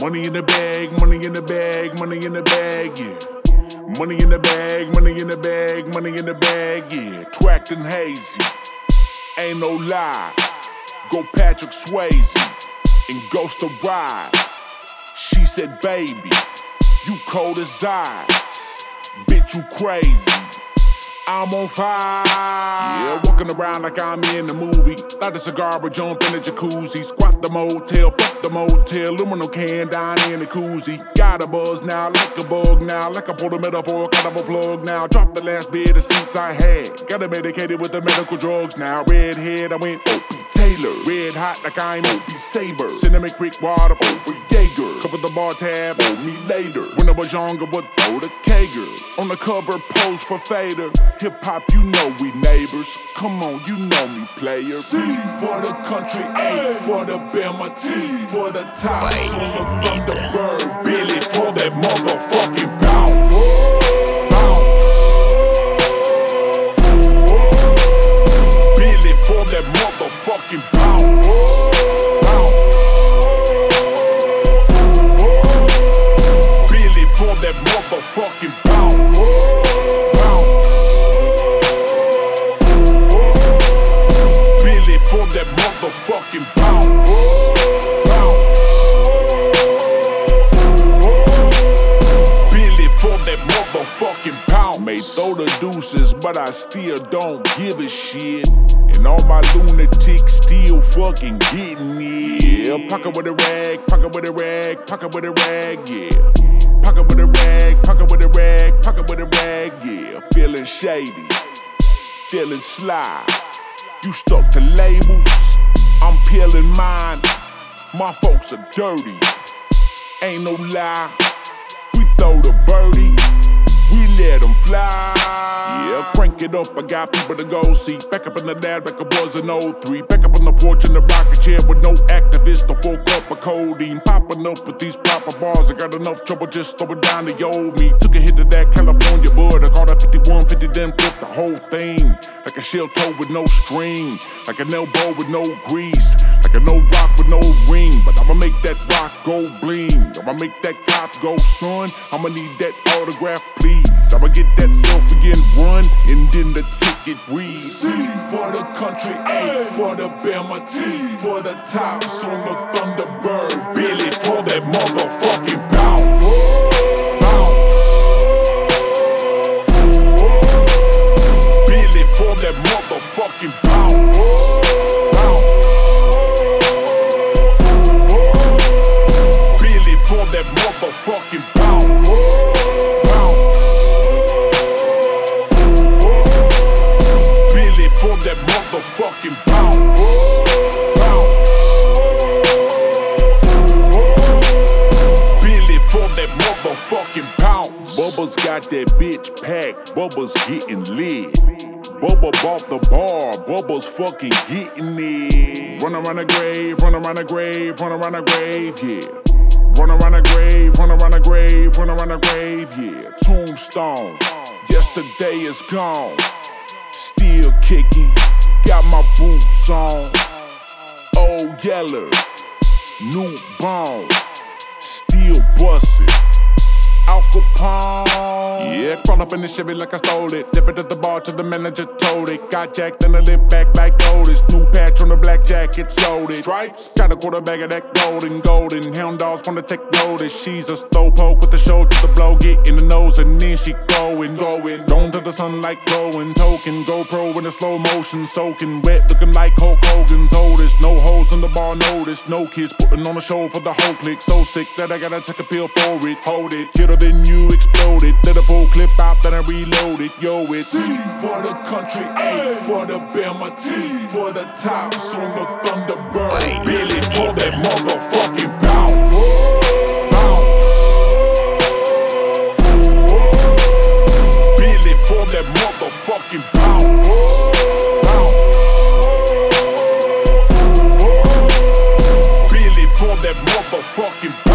Money in the bag, money in the bag, money in the bag, yeah. Money in the bag, money in the bag, money in the bag, yeah. Tracked and hazy, ain't no lie. Go Patrick Swayze and Ghost of Ride. She said, baby, you cold as ice. Bitch, you crazy. I'm on fire. Yeah, walking around like I'm in the movie. Light a cigar but jump in the jacuzzi. Squat the motel, fuck the motel. Aluminum can down in the koozie. Got a buzz now, like a bug now. Like I pulled a metaphor, kind of a plug now. Dropped the last bit of seats I had. Got it medicated with the medical drugs now. Redhead, I went Opie Taylor. Red hot like I'm Opie Saber. Cinnamon Creek water over Jaeger. Cover the bar tab on me later. When I was younger, would throw the Kager. On the cover, pose for Fader. Hip hop, you know we neighbors. Come on, you know me, player. C for the country, A for the Bama, T for the top, on the Thunderbird, Billy for that motherfucking bounce. Billy for that motherfucking bounce. Billy for that motherfucking bounce. For that motherfucking bounce. Billy for that motherfucking pound. May throw the deuces, but I still don't give a shit. And all my lunatics still fucking getting it. Yeah, pocket with a rag, pocket with a rag, pocket with a rag, yeah. Pocket with a rag, pocket with a rag, pocket with a rag, yeah. Feeling shady, feeling sly. You stuck to labels, I'm peeling mine. My folks are dirty, ain't no lie. We throw the birdie, we let them fly. Yeah, crank it up, I got people to go see. Back up in the dad, back up was an 03. Back up on the porch in the rocking chair with no activists to fork up a codeine. Popping up with these proper bars, I got enough trouble just throwing down the old me. Took a hit of that California bud, I caught a 5150, then flipped the whole thing. Like a shell toe with no string, like an elbow with no grease, like a no rock with no ring. But I'ma make that rock go bling, I'ma make that cop go son. I'ma need that autograph please, I'ma get that selfie and run, and then the ticket reads C for the country, A for the Bama, T for the tops on the Thunderbird, Billy for that motherfucking bounce. For that motherfucking bounce. Billy for that motherfucking bounce. Billy for that motherfucking bounce. Billy for that motherfucking bounce. Bubba's got that bitch packed, Bubba's getting lit. Bubba bought the bar, Bubba's fucking getting it. Run around the grave, run around the grave, run around the grave, yeah. Run around the grave, run around the grave, run around the grave, yeah. Tombstone, yesterday is gone. Still kicking, got my boots on. Old Yeller, new bone, still bustin'. Al Capone. Yeah, crawl up in the Chevy like I stole it. Dip it at the bar till the manager told it. Got jacked and I lit back like Otis. New patch on the black jacket, sold it. Stripes, got a quarter bag of that golden. Hound dogs wanna take notice. She's a slow poke with the shoulder to the blow. Get in the nose and then she going. Gone to the sunlight glowing. Token, GoPro in the slow motion. Soaking wet, looking like Hulk Hogan's oldest. No hoes in the bar, notice. No kids putting on a show for the whole clique. So sick that I gotta take a pill for it. Hold it, then you exploded. Let a full clip out, then I reloaded. Yo, it's C for the country, A for the Bama, T for the tops on the Thunderbird, Billy for that motherfucking bounce. Billy for that motherfucking bounce. Billy for that motherfucking bounce.